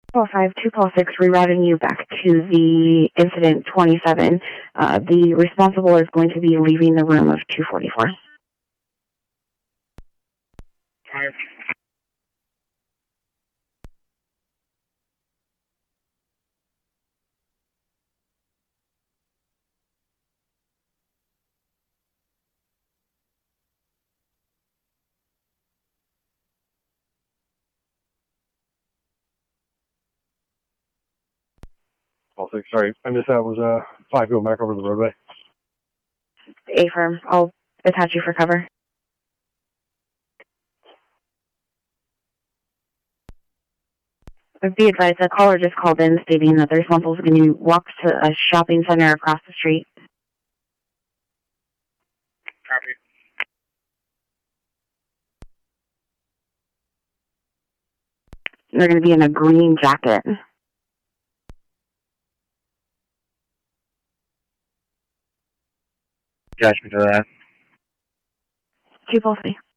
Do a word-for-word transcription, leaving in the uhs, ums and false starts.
Paul five, two Paul six, rerouting you back to the incident twenty-seven. Uh, the responsible is going to be leaving the room of two forty-four. Five. Paul six, sorry, I missed that. Was uh, five going back over the roadway? A-firm, I'll attach you for cover. Be advised, the caller just called in stating that the responsible is going to walk to a shopping center across the street. Copy. They're going to be in a green jacket. Attachment to that. Two Paul three.